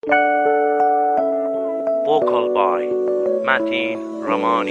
Vocal by متین رمانی.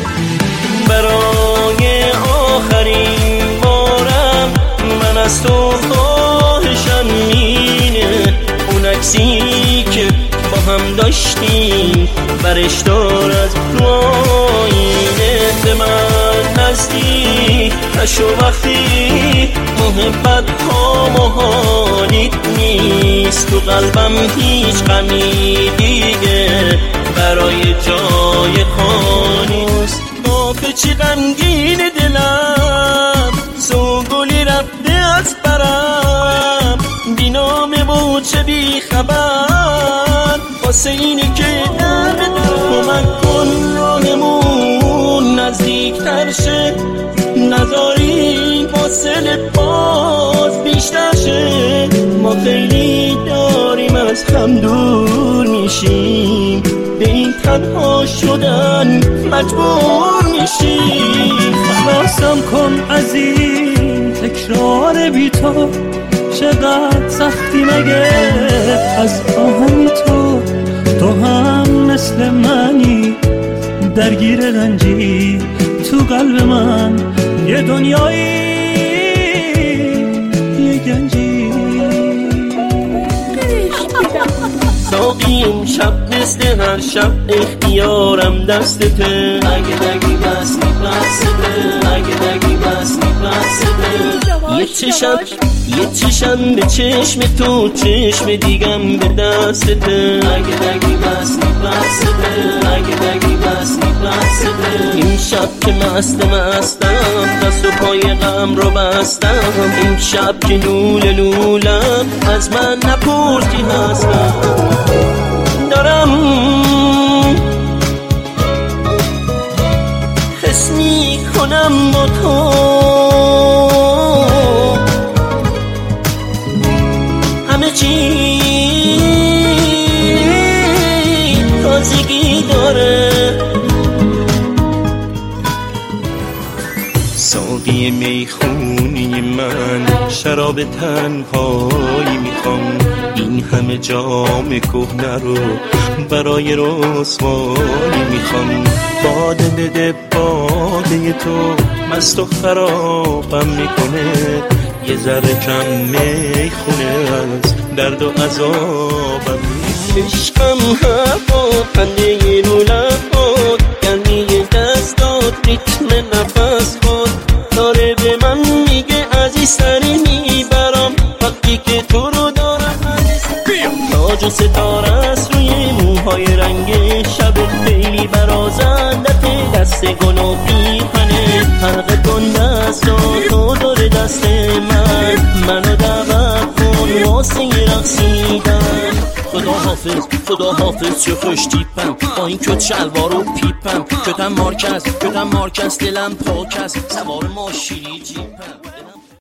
برای آخرین بارم من از تو خواهشم اینه، اون عکسی که با هم داشتیم برش دار از رو آینه. به من نزدیک نشو وقتی محبت ها محالیت نیست، تو قلبم هیچ غمی دیگه برای جای خانیست. آخه چی غمگین دلم، سوگلی رفته از برم، بی نامه و چه بی خبر، واسه اینه که دم دارم. کمک کن راهمون نزدیکتر شه، نذاری فاصله باز بیشتر شه. ما خیلی داریم از هم دور میشیم، به این تنها شدن مجبور میشیم. خلاصم کن از این تکرار بی تو، چقدر سختی مگه از آهنی تو هم مثل منی درگیر رنجی، تو قلب من یه دنیایی یه گنجی. ساقی امشب مثل هر شب اختیارم دستته، اگه دگی بس میپسته، اگه دگی بس میپسته. یه چشم به چشم تو، چشم دیگم به دستته، اگه دگی بس میپسته، اگه دگی بس میپسته. این شب که مستم دست و پای غم رو بستم، این شب که لولم از من نپرس کی هستم. دارم حس میکنم با تو همه چی تازگی داره. ساقی میخونی من شراب تنهایی میخوام، این همه جام کهنه رو برای رسوایی میخوام. باده بده باده تو مست و خرابم میکنه، یه ذره کم میخونه از درد و عذابم. عشقم هوا خنده رو لبات، گرمی دستات ریتم نفس خود داره به من میگه عزیزتری میبرم وقتی که تو رو دارم. تاج و ستاره است روی موهای رنگ شب، خیلی برازندت دست گل و پیهنه. حلقه کن دستاتو داره دست منو دعوت کن واسه رقصیدن. خدا حافظ چه خوش تیپم با این کت شلوار و پیپم، کتم مارکس دلم پاکست، سوار ماشینی جیپم.